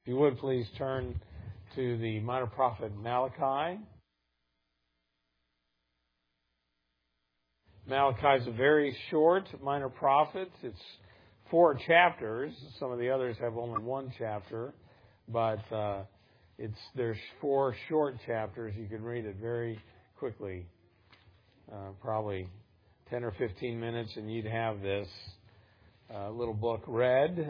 If you would, please turn to the minor prophet Malachi. Malachi is a very short minor prophet. It's 4 chapters. Some of the others have only 1 chapter, but there's 4 short chapters. You can read it very quickly, probably 10 or 15 minutes, and you'd have this little book read.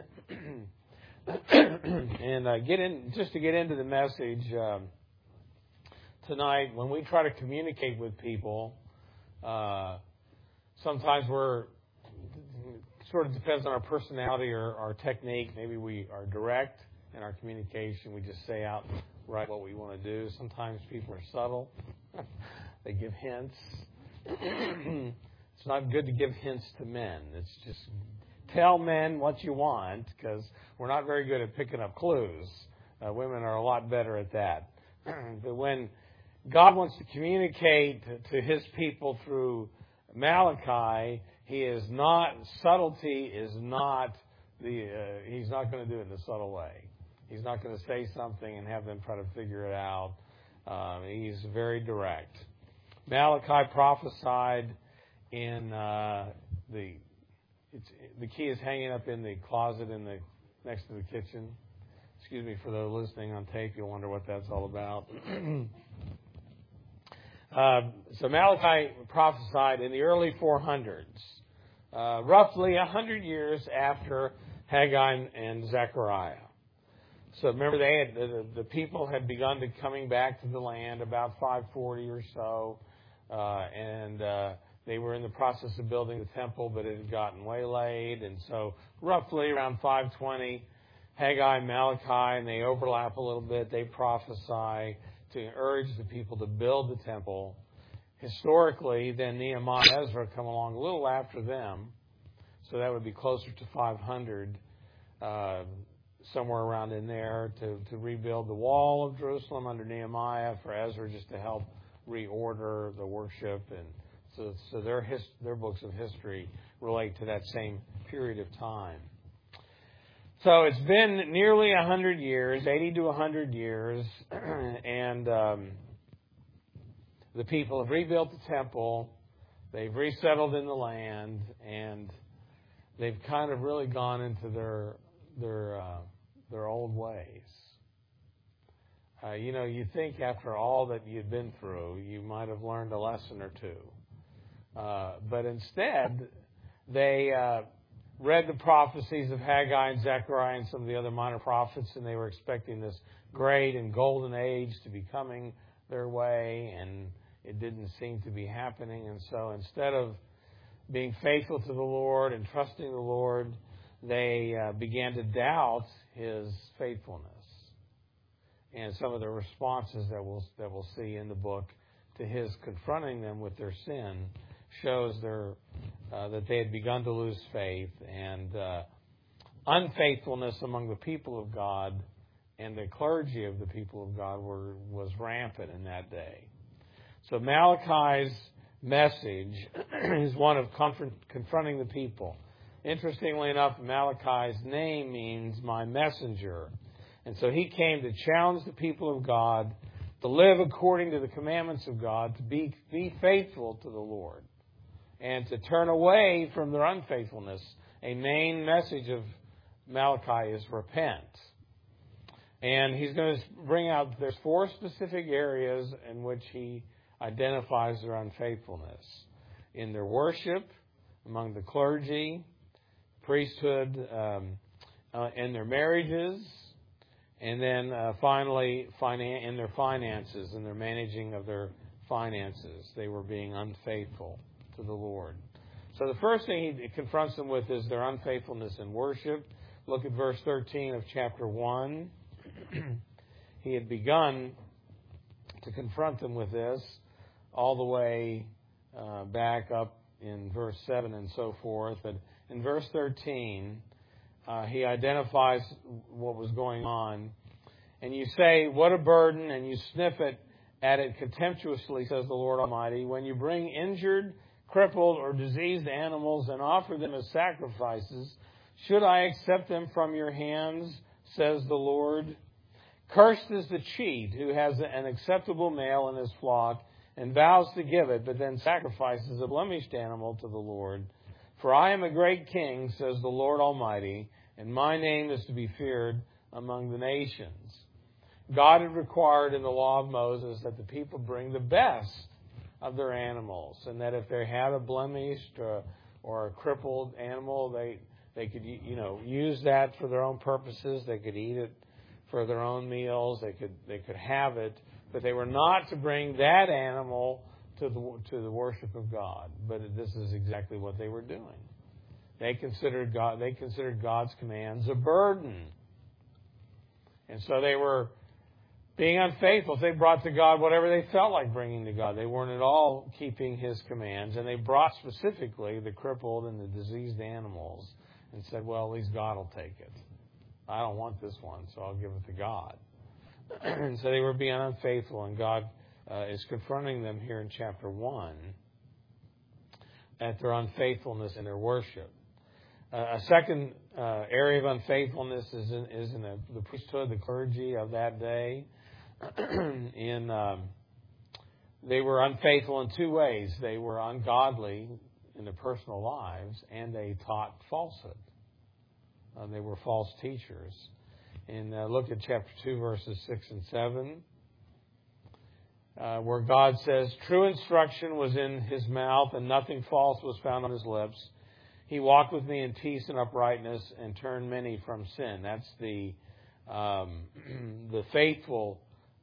And to get into the message tonight, when we try to communicate with people, sometimes sort of depends on our personality or our technique. Maybe we are direct in our communication. We just say out right what we want to do. Sometimes people are subtle. They give hints. It's not good to give hints to men. It's just tell men what you want, because we're not very good at picking up clues. Women are a lot better at that. But when God wants to communicate to His people through Malachi, subtlety is not He's not going to do it in a subtle way. He's not going to say something and have them try to figure it out. He's very direct. Malachi prophesied in the key is hanging up in the closet next to the kitchen. Excuse me for those listening on tape. You'll wonder what that's all about. So Malachi prophesied in the early 400s, roughly 100 years after Haggai and Zechariah. So remember, the people had begun to coming back to the land about 540 or so, and they were in the process of building the temple, but it had gotten waylaid. And so roughly around 520, Haggai and Malachi, and they overlap a little bit, they prophesy to urge the people to build the temple. Historically, then Nehemiah and Ezra come along a little after them, so that would be closer to 500, somewhere around in there, to rebuild the wall of Jerusalem under Nehemiah, for Ezra just to help reorder the worship. And so their books of history relate to that same period of time. So it's been nearly 100 years, 80 to 100 years, and the people have rebuilt the temple, they've resettled in the land, and they've kind of really gone into their old ways. You think after all that you'd been through, you might have learned a lesson or two. But instead, they read the prophecies of Haggai and Zechariah and some of the other minor prophets, and they were expecting this great and golden age to be coming their way, and it didn't seem to be happening. And so instead of being faithful to the Lord and trusting the Lord, they began to doubt His faithfulness. And some of the responses that we'll see in the book to His confronting them with their sin shows that they had begun to lose faith, and unfaithfulness among the people of God and the clergy of the people of God was rampant in that day. So Malachi's message is one of confronting the people. Interestingly enough, Malachi's name means my messenger. And so he came to challenge the people of God to live according to the commandments of God, to be faithful to the Lord, and to turn away from their unfaithfulness. A main message of Malachi is repent. And he's going to bring out, there's 4 specific areas in which he identifies their unfaithfulness. In their worship, among the clergy, priesthood, in their marriages, and then finally in their finances, in their managing of their finances. They were being unfaithful to the Lord. So the first thing he confronts them with is their unfaithfulness in worship. Look at verse 13 of chapter 1. He had begun to confront them with this all the way back up in verse 7 and so forth. But in verse 13, he identifies what was going on. And you say, what a burden, and you sniff at it contemptuously, says the Lord Almighty, when you bring injured, crippled, or diseased animals and offer them as sacrifices. Should I accept them from your hands, says the Lord? Cursed is the cheat who has an acceptable male in his flock and vows to give it, but then sacrifices a blemished animal to the Lord. For I am a great king, says the Lord Almighty, and my name is to be feared among the nations. God had required in the law of Moses that the people bring the best of their animals, and that if they had a blemished or a crippled animal, they could use that for their own purposes. They could eat it for their own meals. They could have it, but they were not to bring that animal to the worship of God. But this is exactly what they were doing. They considered God's commands a burden, and so they were being unfaithful. They brought to God whatever they felt like bringing to God. They weren't at all keeping His commands, and they brought specifically the crippled and the diseased animals and said, well, at least God will take it. I don't want this one, so I'll give it to God. And so they were being unfaithful, and God is confronting them here in chapter 1 at their unfaithfulness in their worship. A second area of unfaithfulness is in the priesthood, the clergy of that day. They were unfaithful in two ways. They were ungodly in their personal lives, and they taught falsehood. They were false teachers. And look at chapter 2, verses 6 and 7, where God says, true instruction was in his mouth, and nothing false was found on his lips. He walked with me in peace and uprightness, and turned many from sin. That's the faithful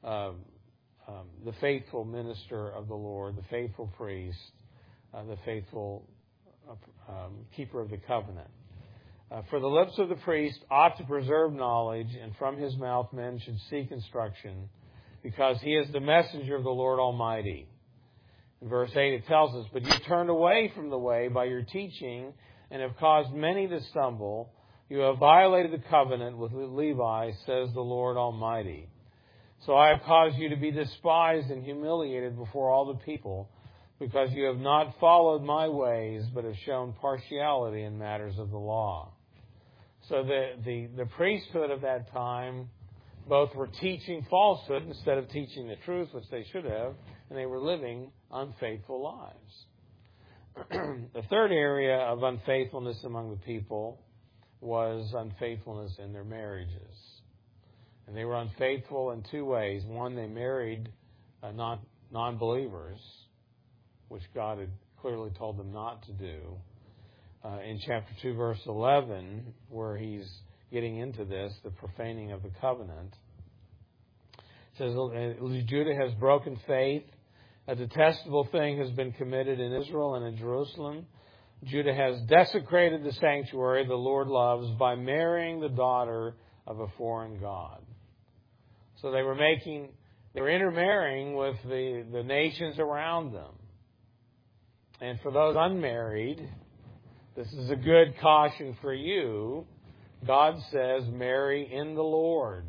minister of the Lord, the faithful priest, the faithful keeper of the covenant. For the lips of the priest ought to preserve knowledge, and from his mouth men should seek instruction, because he is the messenger of the Lord Almighty. In verse 8 it tells us, but you turned away from the way by your teaching, and have caused many to stumble. You have violated the covenant with Levi, says the Lord Almighty. So I have caused you to be despised and humiliated before all the people, because you have not followed my ways, but have shown partiality in matters of the law. So the priesthood of that time both were teaching falsehood instead of teaching the truth, which they should have, and they were living unfaithful lives. The third area of unfaithfulness among the people was unfaithfulness in their marriages. And they were unfaithful in two ways. One, they married non-believers, which God had clearly told them not to do. In chapter 2, verse 11, where he's getting into this, the profaning of the covenant, it says, Judah has broken faith. A detestable thing has been committed in Israel and in Jerusalem. Judah has desecrated the sanctuary the Lord loves by marrying the daughter of a foreign god. So they were intermarrying with the nations around them. And for those unmarried, this is a good caution for you. God says, marry in the Lord.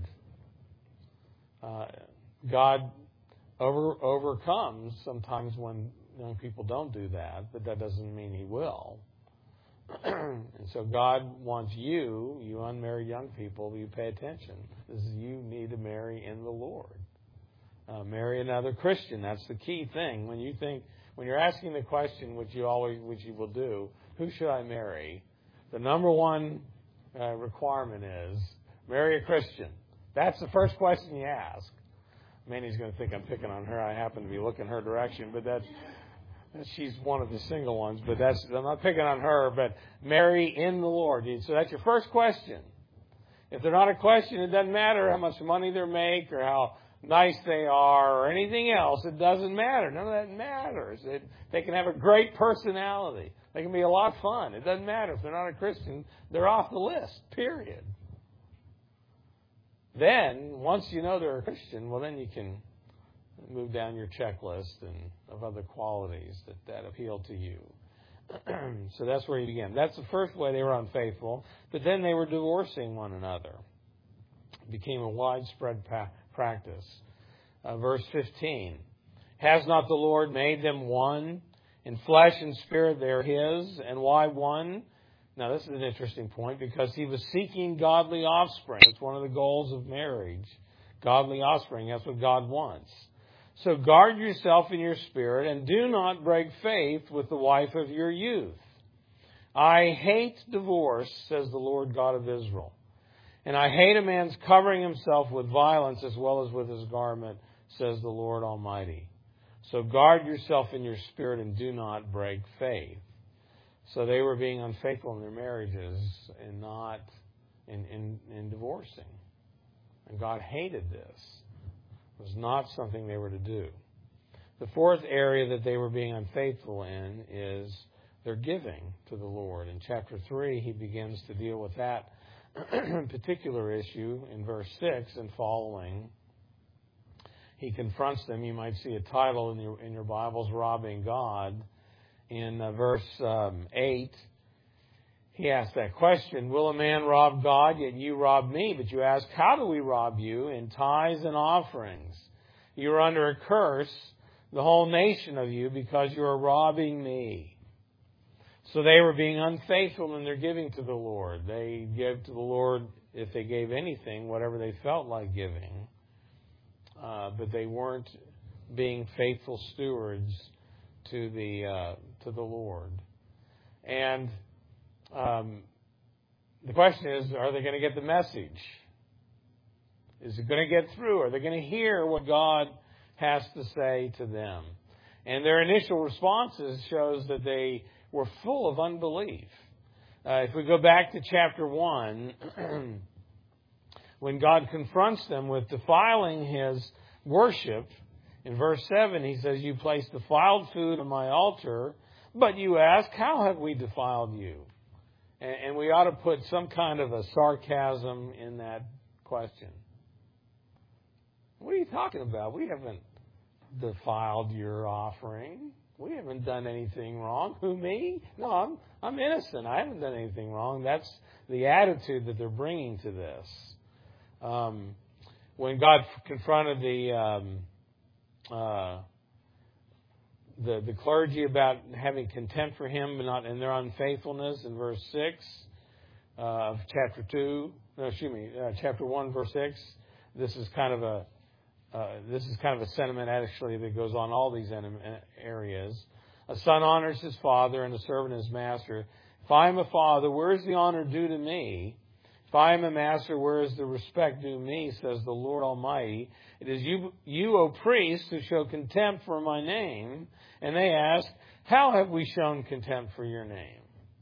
God overcomes sometimes when young people don't do that, but that doesn't mean He will. And so God wants you unmarried young people, you pay attention. You need to marry in the Lord. Marry another Christian. That's the key thing. When you're asking the question, which you will do, who should I marry? The number one requirement is marry a Christian. That's the first question you ask. Manny's going to think I'm picking on her. I happen to be looking her direction, but she's one of the single ones. But I'm not picking on her. But marry in the Lord. So that's your first question. If they're not a question, it doesn't matter how much money they make or how nice they are or anything else. It doesn't matter. None of that matters. They can have a great personality. They can be a lot of fun. It doesn't matter. If they're not a Christian, they're off the list, period. Then, once you know they're a Christian, well, then you can move down your checklist of other qualities that appeal to you. So that's where you begin. That's the first way they were unfaithful. But then they were divorcing one another. It became a widespread practice. Verse 15. Has not the Lord made them one? In flesh and spirit they are His. And why one? Now this is an interesting point, because He was seeking godly offspring. It's one of the goals of marriage. godly offspring. That's what God wants. So guard yourself in your spirit and do not break faith with the wife of your youth. I hate divorce, says the Lord God of Israel. And I hate a man's covering himself with violence as well as with his garment, says the Lord Almighty. So guard yourself in your spirit and do not break faith. So they were being unfaithful in their marriages and not in divorcing. And God hated this. It was not something they were to do. The fourth area that they were being unfaithful in is their giving to the Lord. In chapter 3, he begins to deal with that particular issue in verse 6 and following. He confronts them. You might see a title in your Bibles, Robbing God. In verse 8, he asks that question, will a man rob God, yet you rob me? But you ask, how do we rob you? In tithes and offerings. You are under a curse, the whole nation of you, because you are robbing me. So they were being unfaithful in their giving to the Lord. They gave to the Lord, if they gave anything, whatever they felt like giving. But they weren't being faithful stewards to the Lord. And the question is, are they going to get the message? Is it going to get through? Are they going to hear what God has to say to them? And their initial responses shows that they were full of unbelief. If we go back to chapter 1, when God confronts them with defiling His worship, in verse 7 He says, you place defiled food on my altar, but you ask, how have we defiled you? And we ought to put some kind of a sarcasm in that question. What are you talking about? We haven't defiled your offering. We haven't done anything wrong. Who, me? No, I'm innocent. I haven't done anything wrong. That's the attitude that they're bringing to this. When God confronted the clergy about having contempt for Him and not in their unfaithfulness in verse 6 of chapter 1, verse 6, this is kind of a sentiment actually that goes on all these areas. A son honors his father and a servant his master. If I am a father, where is the honor due to me? If I am a master, where is the respect due me, says the Lord Almighty. It is you, O priests, who show contempt for my name. And they ask, how have we shown contempt for your name?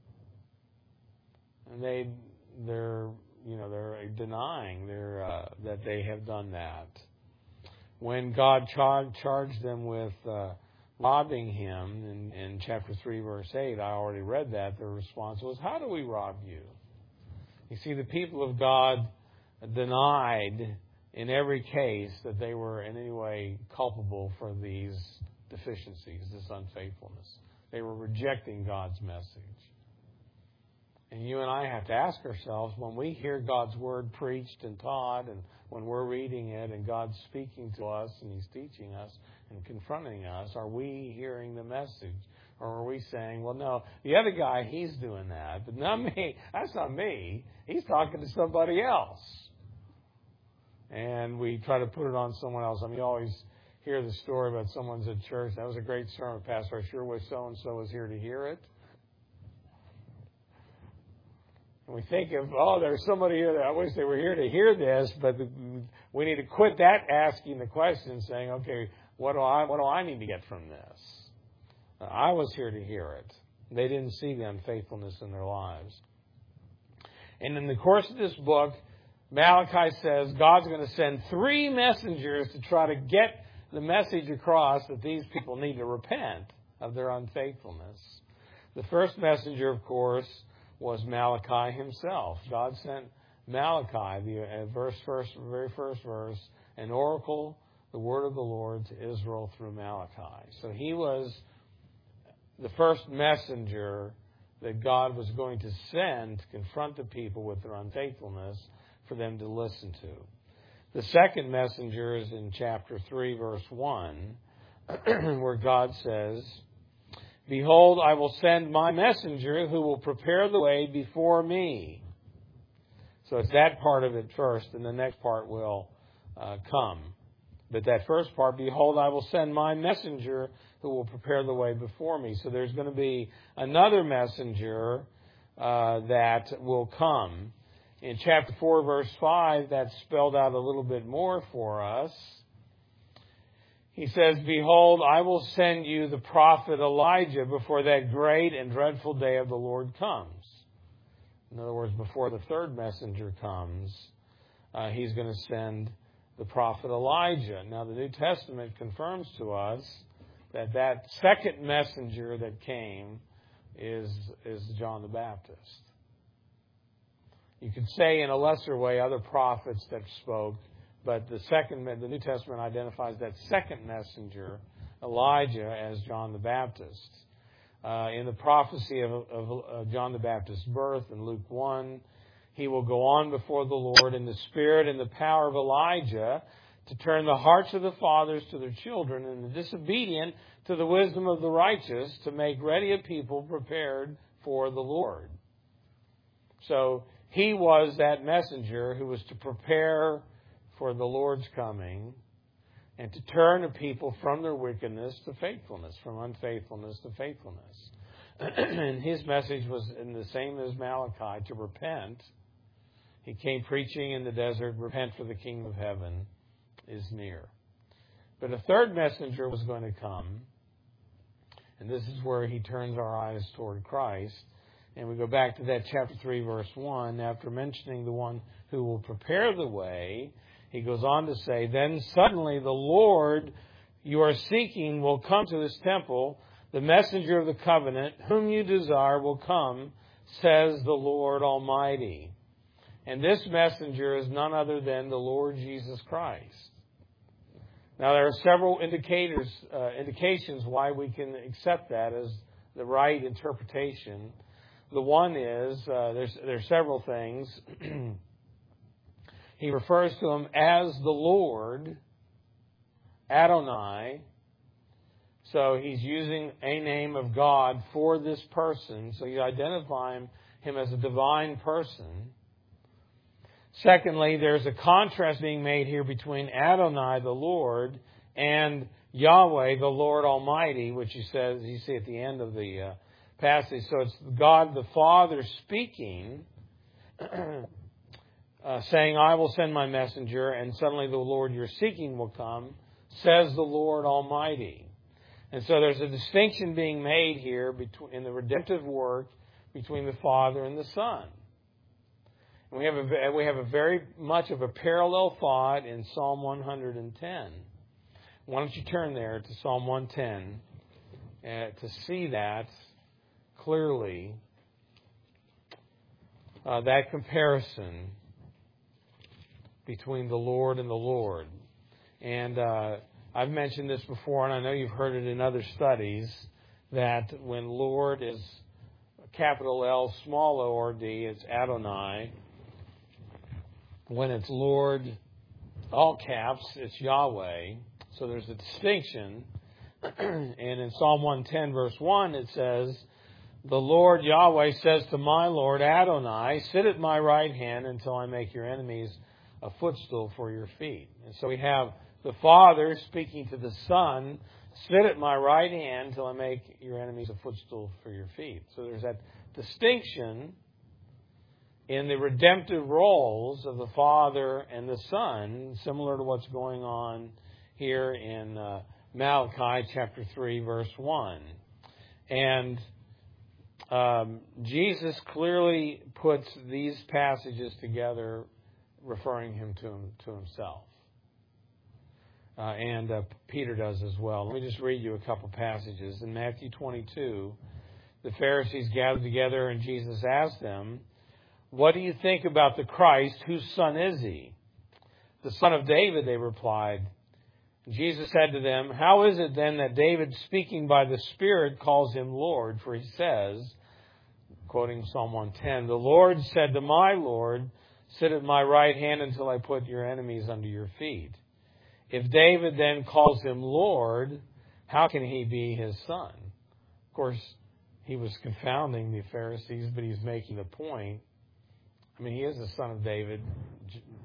And they're denying that they have done that. When God charged them with robbing Him in chapter 3, verse 8, I already read that, their response was, how do we rob you? You see, the people of God denied in every case that they were in any way culpable for these deficiencies, this unfaithfulness. They were rejecting God's message. And you and I have to ask ourselves, when we hear God's Word preached and taught, and when we're reading it and God's speaking to us and He's teaching us and confronting us, are we hearing the message? Or are we saying, well, no, the other guy, he's doing that, but not me. That's not me. He's talking to somebody else. And we try to put it on someone else. I mean, you always hear the story about someone's at church. That was a great sermon, Pastor. I sure wish so-and-so was here to hear it. And we think of, there's somebody here that I wish they were here to hear this, but we need to quit that asking the question, saying, okay, what do I need to get from this? I was here to hear it. They didn't see the unfaithfulness in their lives. And in the course of this book, Malachi says God's going to send 3 messengers to try to get the message across that these people need to repent of their unfaithfulness. The first messenger, of course, was Malachi himself. God sent Malachi, the very first verse, an oracle, the word of the Lord to Israel through Malachi. So he was the first messenger that God was going to send to confront the people with their unfaithfulness for them to listen to. The second messenger is in chapter 3, verse 1, where God says, behold, I will send my messenger who will prepare the way before me. So it's that part of it first, and the next part will come. But that first part, behold, I will send my messenger who will prepare the way before me. So there's going to be another messenger that will come. In chapter 4, verse 5, that's spelled out a little bit more for us. He says, behold, I will send you the prophet Elijah before that great and dreadful day of the Lord comes. In other words, before the third messenger comes, he's going to send the prophet Elijah. Now, the New Testament confirms to us that that second messenger that came is John the Baptist. You could say in a lesser way other prophets that spoke, but the New Testament identifies that second messenger, Elijah, as John the Baptist. In the prophecy of John the Baptist's birth in Luke 1, he will go on before the Lord in the spirit and the power of Elijah to turn the hearts of the fathers to their children and the disobedient to the wisdom of the righteous, to make ready a people prepared for the Lord. So he was that messenger who was to prepare for the Lord's coming and to turn a people from their wickedness to faithfulness, from unfaithfulness to faithfulness. And his message was in the same as Malachi, to repent. He came preaching in the desert, repent for the kingdom of heaven is near. But a third messenger was going to come, and this is where he turns our eyes toward Christ. And we go back to that chapter 3, verse 1. After mentioning the one who will prepare the way, he goes on to say, then suddenly the Lord you are seeking will come to this temple. The messenger of the covenant, whom you desire, will come, says the Lord Almighty. And this messenger is none other than the Lord Jesus Christ. Now, there are several indications why we can accept that as the right interpretation. The one is, there's several things. He refers to him as the Lord, Adonai. So he's using a name of God for this person. So you identify him as a divine person. Secondly, there's a contrast being made here between Adonai, the Lord, and Yahweh, the Lord Almighty, which he says, you see at the end of the passage. So it's God the Father speaking, saying, I will send my messenger, and suddenly the Lord you're seeking will come, says the Lord Almighty. And so there's a distinction being made here in the redemptive work between the Father and the Son. And we have a very much of a parallel thought in Psalm 110. Why don't you turn there to Psalm 110 to see that clearly, that comparison between the Lord and the Lord. And I've mentioned this before, and I know you've heard it in other studies, that when Lord is capital L, small O-R-D, it's Adonai. When it's Lord, all caps, it's Yahweh. So there's a distinction. And in Psalm 110, verse 1, it says, the Lord Yahweh says to my Lord Adonai, sit at my right hand until I make your enemies a footstool for your feet. And so we have the Father speaking to the Son, sit at my right hand until I make your enemies a footstool for your feet. So there's that distinction in the redemptive roles of the Father and the Son, similar to what's going on here in Malachi chapter 3, verse 1. And Jesus clearly puts these passages together, referring him to himself. And Peter does as well. Let me just read you a couple passages. In Matthew 22, the Pharisees gathered together and Jesus asked them, what do you think about the Christ? Whose son is he? The son of David, they replied. Jesus said to them, how is it then that David, speaking by the Spirit, calls him Lord? For he says, quoting Psalm 110, the Lord said to my Lord, sit at my right hand until I put your enemies under your feet. If David then calls him Lord, how can he be his son? Of course, he was confounding the Pharisees, but he's making a point. I mean, he is the son of David,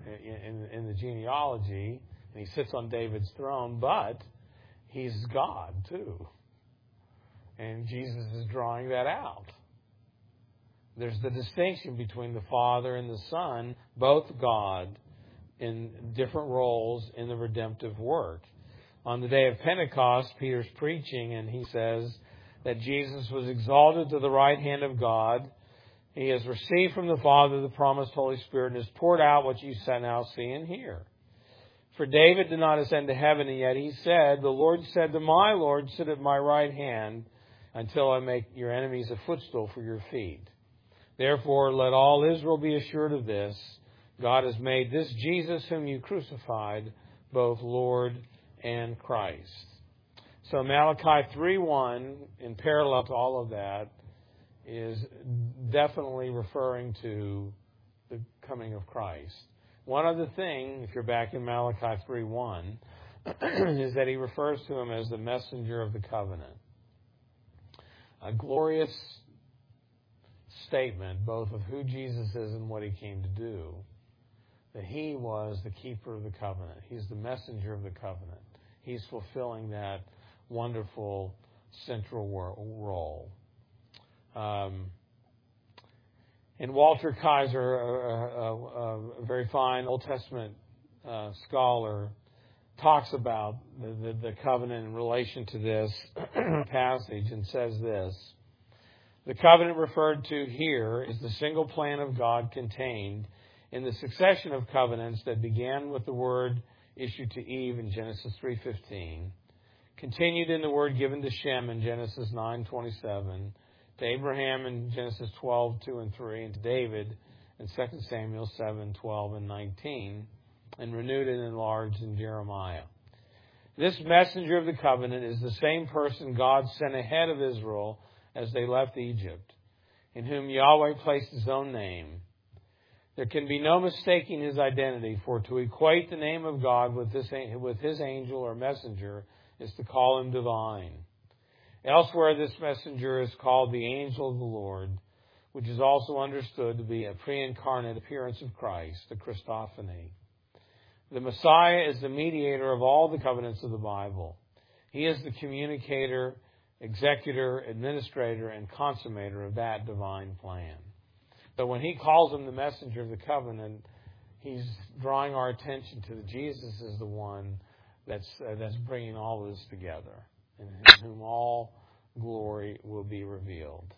in the genealogy, and he sits on David's throne, but he's God too. And Jesus is drawing that out. There's the distinction between the Father and the Son, both God, in different roles in the redemptive work. On the day of Pentecost, Peter's preaching, and he says that Jesus was exalted to the right hand of God. He has received from the Father the promised Holy Spirit and has poured out what you now see and hear. For David did not ascend to heaven, and yet he said, the Lord said to my Lord, sit at my right hand until I make your enemies a footstool for your feet. Therefore, let all Israel be assured of this. God has made this Jesus whom you crucified both Lord and Christ. So Malachi 3:1, in parallel to all of that, is definitely referring to the coming of Christ. One other thing, if you're back in Malachi 3:1, is that he refers to him as the messenger of the covenant. A glorious statement, both of who Jesus is and what he came to do, that he was the keeper of the covenant. He's the messenger of the covenant. He's fulfilling that wonderful central role. And Walter Kaiser, a very fine Old Testament scholar, talks about the covenant in relation to this passage and says this: the covenant referred to here is the single plan of God contained in the succession of covenants that began with the word issued to Eve in Genesis 3:15, continued in the word given to Shem in Genesis 9:27, to Abraham in Genesis 12:2 and 3, and to David in 2 Samuel 7:12 and 19, and renewed and enlarged in Jeremiah. This messenger of the covenant is the same person God sent ahead of Israel as they left Egypt, in whom Yahweh placed his own name. There can be no mistaking his identity, for to equate the name of God with his angel or messenger is to call him divine. Elsewhere, this messenger is called the angel of the Lord, which is also understood to be a pre-incarnate appearance of Christ, the Christophany. The Messiah is the mediator of all the covenants of the Bible. He is the communicator, executor, administrator, and consummator of that divine plan. But when he calls him the messenger of the covenant, he's drawing our attention to that Jesus is the one that's bringing all this together, in whom all glory will be revealed.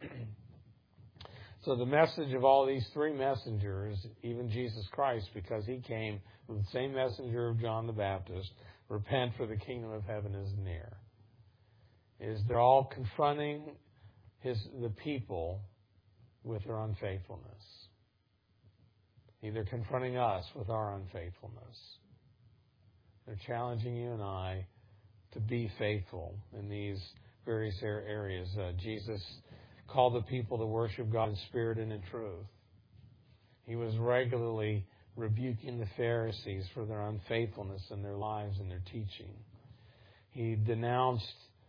So the message of all these three messengers, even Jesus Christ, because he came with the same messenger of John the Baptist, repent for the kingdom of heaven is near, is they're all confronting the people with their unfaithfulness. They're confronting us with our unfaithfulness. They're challenging you and I to be faithful in these various areas. Jesus called the people to worship God in spirit and in truth. He was regularly rebuking the Pharisees for their unfaithfulness in their lives and their teaching. He denounced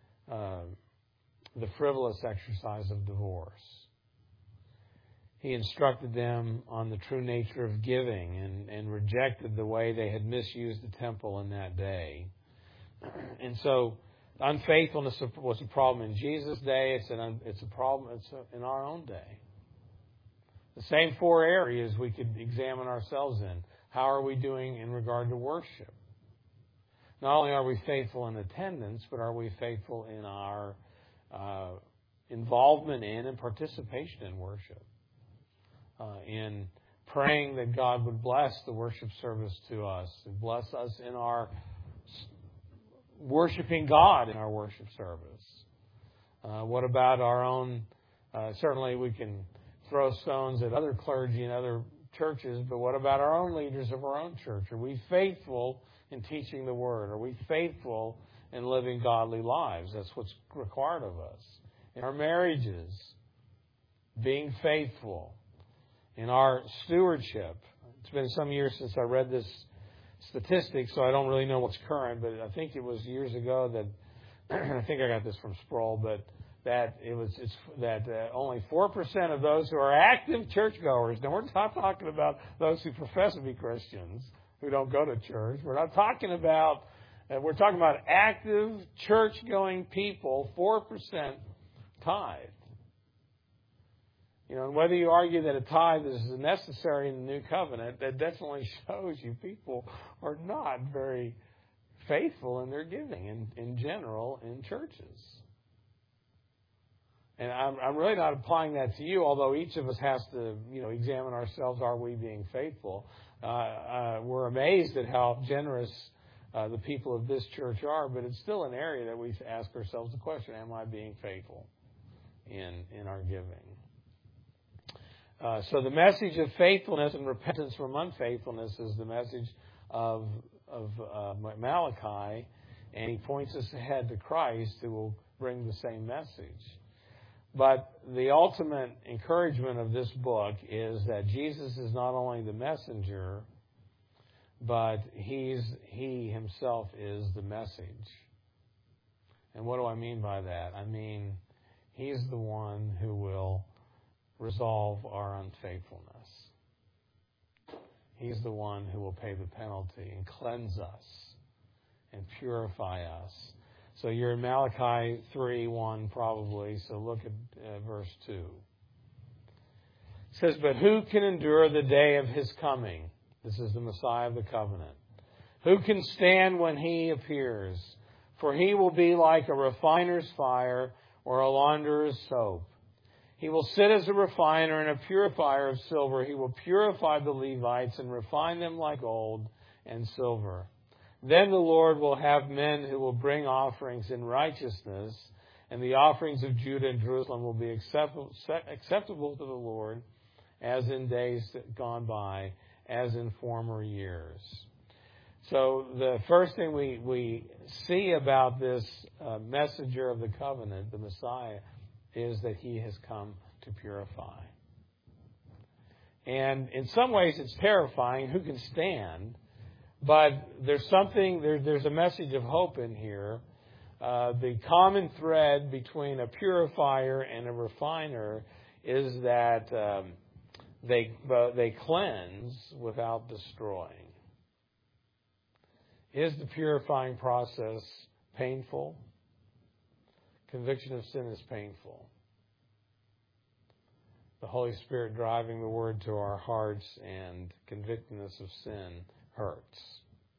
the frivolous exercise of divorce. He instructed them on the true nature of giving and rejected the way they had misused the temple in that day. And so unfaithfulness was a problem in Jesus' day. It's a problem in our own day. The same four areas we could examine ourselves in. How are we doing in regard to worship? Not only are we faithful in attendance, but are we faithful in our involvement in and participation in worship? In praying that God would bless the worship service to us and bless us in our worshiping God in our worship service. What about our own? Certainly we can throw stones at other clergy and other churches, but what about our own leaders of our own church? Are we faithful in teaching the Word? Are we faithful in living godly lives? That's what's required of us. In our marriages, being faithful. In our stewardship. It's been some years since I read this statistic, so I don't really know what's current, but I think it was years ago that, I think I got this from Sproul, but that only 4% of those who are active churchgoers. Now, we're not talking about those who profess to be Christians who don't go to church. We're talking about active church-going people. 4% tithe. And whether you argue that a tithe is necessary in the new covenant, that definitely shows you people are not very faithful in their giving in general in churches. And I'm really not applying that to you, although each of us has to, examine ourselves. Are we being faithful? We're amazed at how generous the people of this church are, but it's still an area that we ask ourselves the question: am I being faithful in our giving? So the message of faithfulness and repentance from unfaithfulness is the message of Malachi, and he points us ahead to Christ, who will bring the same message. But the ultimate encouragement of this book is that Jesus is not only the messenger, but he himself is the message. And what do I mean by that? I mean, he's the one who will resolve our unfaithfulness. He's the one who will pay the penalty and cleanse us and purify us. So you're in Malachi 3:1 probably, so look at verse 2. It says, "But who can endure the day of his coming?" This is the Messiah of the covenant. "Who can stand when he appears? For he will be like a refiner's fire or a launderer's soap. He will sit as a refiner and a purifier of silver. He will purify the Levites and refine them like gold and silver. Then the Lord will have men who will bring offerings in righteousness, and the offerings of Judah and Jerusalem will be acceptable to the Lord, as in days gone by, as in former years." So the first thing we see about this messenger of the covenant, the Messiah, is that he has come to purify. And in some ways it's terrifying. Who can stand? But there's a message of hope in here. The common thread between a purifier and a refiner is that they cleanse without destroying. Is the purifying process painful? Conviction of sin is painful. The Holy Spirit driving the Word to our hearts and convicting us of sin hurts.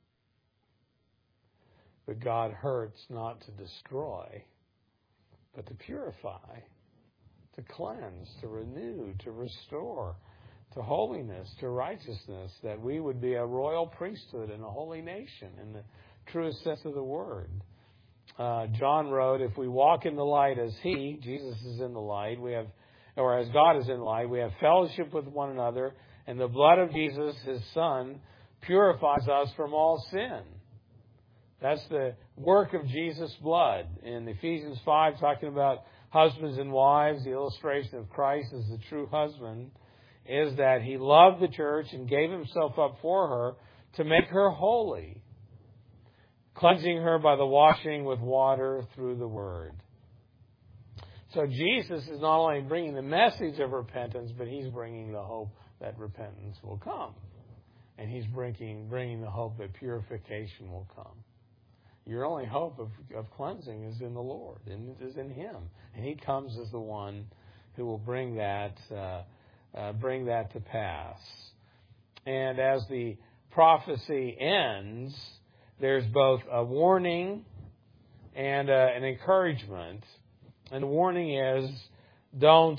But God hurts not to destroy, but to purify, to cleanse, to renew, to restore, to holiness, to righteousness, that we would be a royal priesthood and a holy nation in the truest sense of the word. John wrote, "If we walk in the light as He," Jesus is in the light, as God is in the light, "we have fellowship with one another, and the blood of Jesus, His Son, purifies us from all sin." That's the work of Jesus' blood. In Ephesians 5, talking about husbands and wives, the illustration of Christ as the true husband is that He loved the church and gave Himself up for her to make her holy, cleansing her by the washing with water through the Word. So Jesus is not only bringing the message of repentance, but He's bringing the hope that repentance will come. And He's bringing the hope that purification will come. Your only hope of cleansing is in the Lord, and it is in Him. And He comes as the one who will bring that to pass. And as the prophecy ends, there's both a warning and an encouragement. And the warning is, don't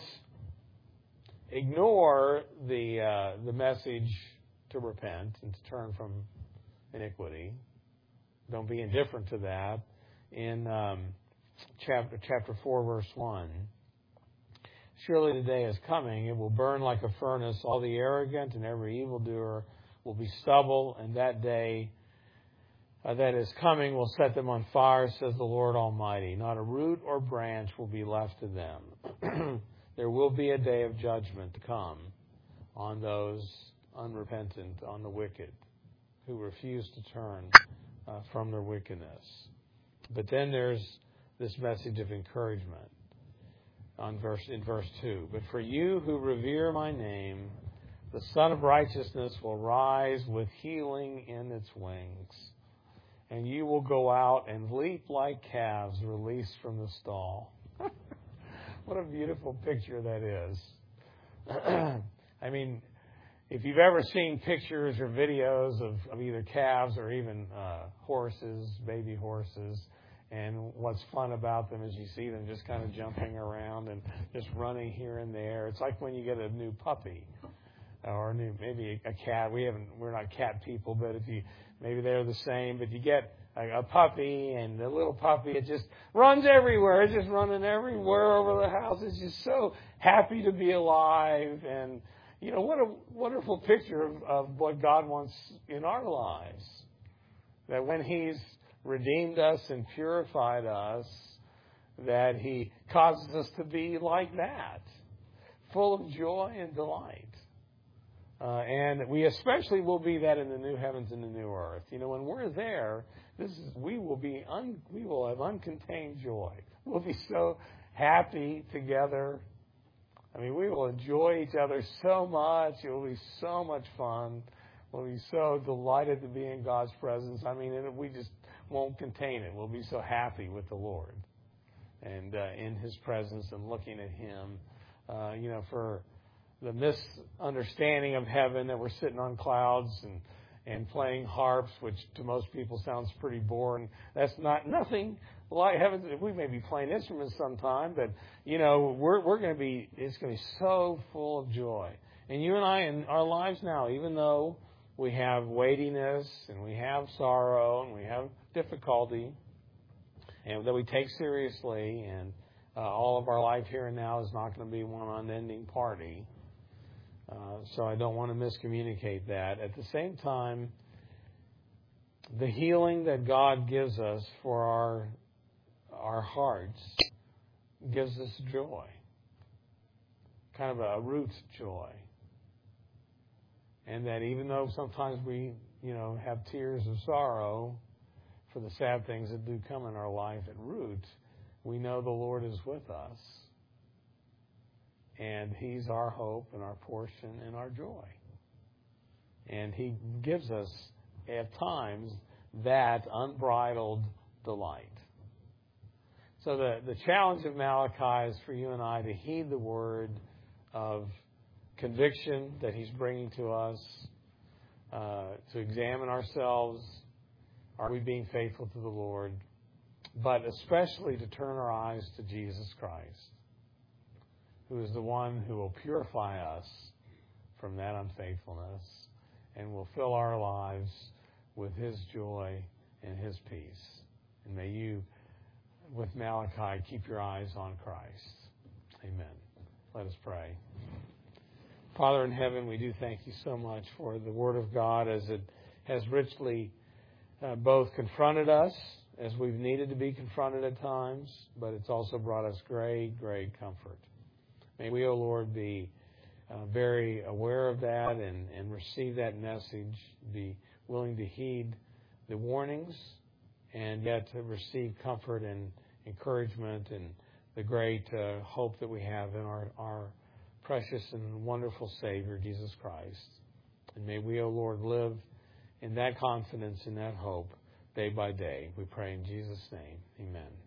ignore the message to repent and to turn from iniquity. Don't be indifferent to that. In chapter 4, verse 1, "Surely the day is coming, it will burn like a furnace. All the arrogant and every evildoer will be stubble, and that day that is coming will set them on fire, says the Lord Almighty. Not a root or branch will be left to them." There will be a day of judgment to come on those unrepentant, on the wicked, who refuse to turn from their wickedness. But then there's this message of encouragement. in verse 2. But for you who revere my name, the Son of Righteousness will rise with healing in its wings. And you will go out and leap like calves released from the stall. What a beautiful picture that is. I mean, if you've ever seen pictures or videos of either calves or even horses, baby horses, and what's fun about them is you see them just kind of jumping around and just running here and there. It's like when you get a new puppy or maybe a cat. We're not cat people, but maybe they're the same. But you get a puppy, and the little puppy, it just runs everywhere. It's just running everywhere over the house. It's just so happy to be alive. And, what a wonderful picture of what God wants in our lives. That when He's redeemed us and purified us, that He causes us to be like that, full of joy and delight. And we especially will be that in the new heavens and the new earth. When we're there, we will have uncontained joy. We'll be so happy together. I mean, we will enjoy each other so much. It will be so much fun. We'll be so delighted to be in God's presence. I mean, we just won't contain it. We'll be so happy with the Lord and in His presence and looking at Him. For the misunderstanding of heaven that we're sitting on clouds and playing harps, which to most people sounds pretty boring. That's nothing like heaven. We may be playing instruments sometime, but we're going to be. It's going to be so full of joy. And you and I in our lives now, even though we have weightiness and we have sorrow and we have difficulty, and that we take seriously, and all of our life here and now is not going to be one unending party. So I don't want to miscommunicate that. At the same time, the healing that God gives us for our hearts gives us joy, kind of a root joy. And that even though sometimes we, have tears of sorrow for the sad things that do come in our life at root, we know the Lord is with us. And He's our hope and our portion and our joy. And He gives us, at times, that unbridled delight. So the challenge of Malachi is for you and I to heed the word of conviction that He's bringing to us, to examine ourselves. Are we being faithful to the Lord? But especially to turn our eyes to Jesus Christ, who is the one who will purify us from that unfaithfulness and will fill our lives with His joy and His peace. And may you, with Malachi, keep your eyes on Christ. Amen. Let us pray. Father in heaven, we do thank You so much for the Word of God as it has richly both confronted us as we've needed to be confronted at times, but it's also brought us great, great comfort. May we, O Lord, be very aware of that and receive that message, be willing to heed the warnings, and yet to receive comfort and encouragement and the great hope that we have in our precious and wonderful Savior, Jesus Christ. And may we, O Lord, live in that confidence and that hope day by day. We pray in Jesus' name. Amen.